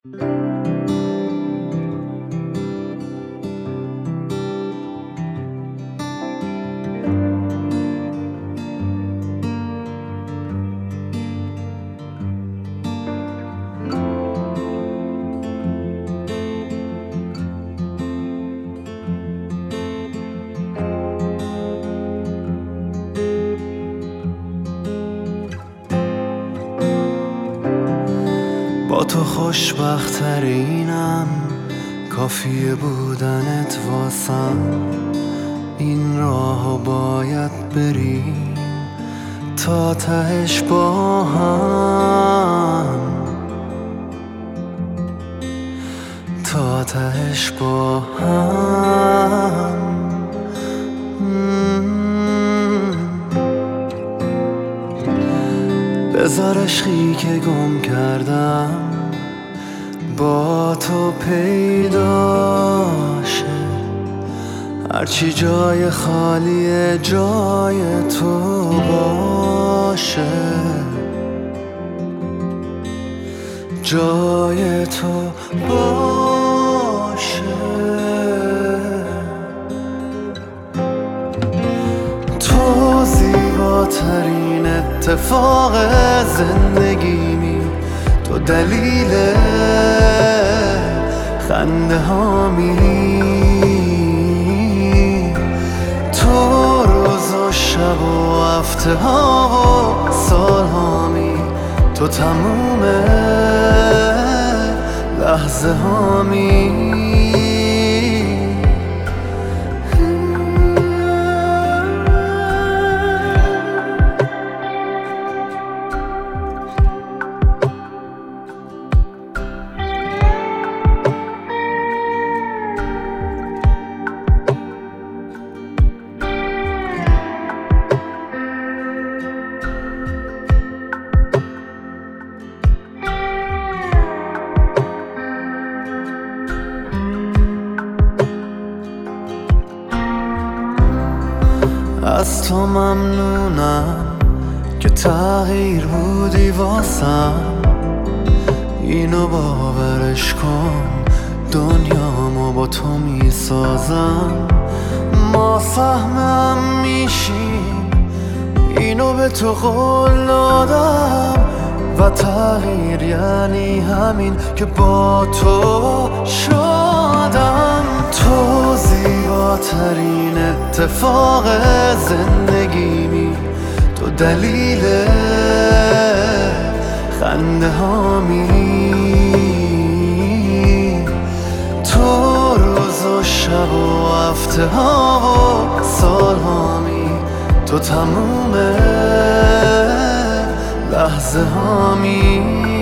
با تو خوشبخت‌ترینم، کافیه بودنت واسم. این راهو باید بریم تا تهش با هم، تا تهش با هم. بذار عشقی که گم کردم با تو پیدا شه، هرچی جای خالیه جای تو باشه، جای تو باشه. تو زیباترین اتفاق زندگیمی، تو دلیل خنده هامی، تو روز و شب و هفته ها و سال هامی، تو تموم لحظه هامی. از تو ممنونم که تغییر بودی واسم، اینو باورش کن، دنیامو با تو میسازم. ما فهمم میشیم، اینو به تو قول دادم، و تغییر یعنی همین که با تو شدم. تو زیباترین اتفاق زندگیمی، تو دلیل خنده هامی، تو روز و شب و هفته ها و سال هامی، تو تموم لحظه هامی.